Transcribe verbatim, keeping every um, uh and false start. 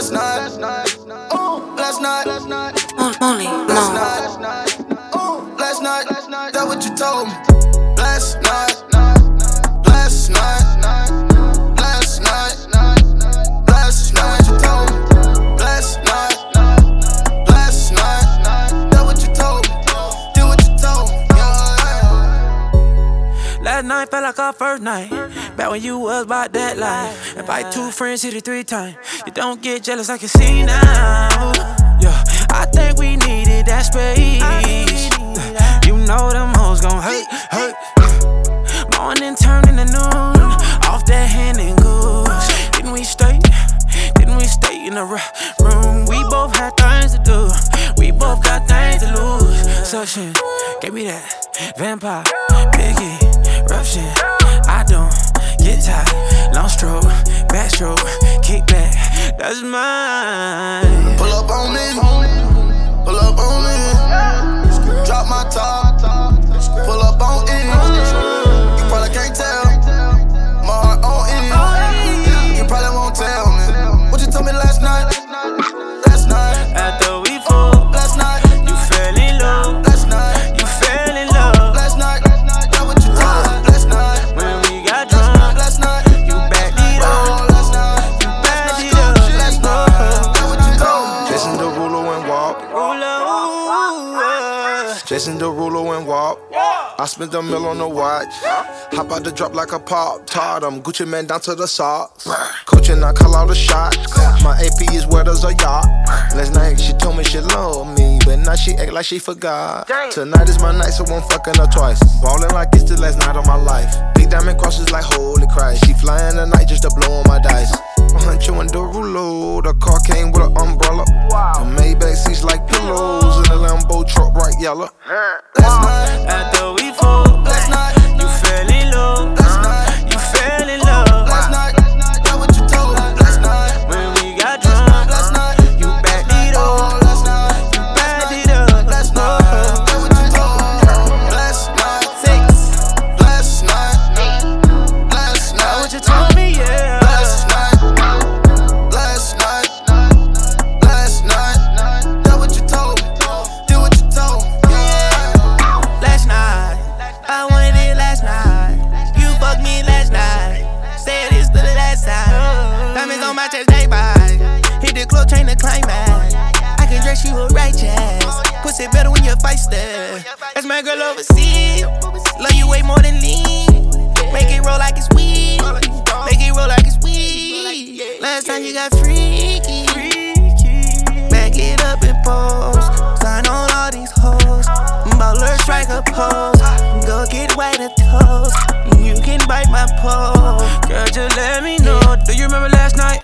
last night, oh, last night, Only, last no. night, oh, last night, that what you told me. Last night, last night, last night, last night, you told me. Last night, last night, that what you told me. Do what you told me. Yeah. Last night felt like our first night. Back when you was about that life. Invite two friends, hit it three times. You don't get jealous, I can see now. Yeah, I think we needed that space. You know them hoes gon' hurt, hurt. Morning turn into noon. Off that hand and goose. Didn't we stay? Didn't we stay in the room? We both had things to do. We both got things to lose. Suction, gave me that vampire, Biggie, rough shit. I don't get tired. Long stroke, backstroke, kick back. That's mine. Pull up on me, pull up on me. Drop my top, pull up on it. You probably can't tell, my heart on it. You probably won't tell me what you told me last night. Last night, After we fucked, last night, you fell in love. last night, You fell in love. last night. That what you told me last night. When we got drunk, Last night, you backed it up. last night, You backed it up. last night. That what you told me. Jason Derulo and walk. Ruler, ooh, Jason Derulo and walk. I spent a mill on the watch. Hop out the drop like a pop tart. I'm Gucci man down to the socks. Coaching, I call all the shots. My A P is wet as a yacht. Last night she told me she loved me, but now she act like she forgot. Tonight is my night, so I'm fucking her twice. Ballin' like it's the last night of my life. Big diamond crosses like holy Christ. She flying tonight just to blow on my dice. Huncho and Derulo, the car came with an umbrella. The Maybach seats like pillows, and the Lambo truck bright yellow. Last night, After we fucked, last night, you fell in love. last night, You fell in love. last night. That what you told me last night. When we got drunk, Last night, you backed it up. last night, You backed it up. last night. That what you told me last night. Six. Last night, last night. What you told me, yeah. Last night, last night, last night. That what you told me. Do what you told me. Yeah. Last night, I wanted it last night. You fucked me last night. Said it's the last time. Diamonds on my chest, they buy. Hit the club, chain the climax. I can dress you up righteous. Pussy better when you're feisty. That's my girl overseas. Love you way more than lean. Make it roll like it's weed. Make it roll like it's weed. Last time you got freaky. Back it up and pose. Sign on all these hoes. Baller strike a pose. Go get white a toes. You can bite my pole. Girl, just let me know. Do you remember last night?